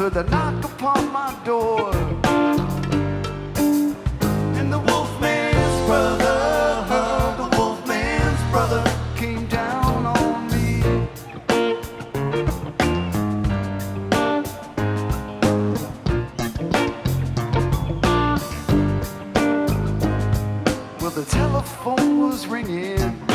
heard the knock upon my door. And the wolfman's brother came down on me. Well, the telephone was ringing,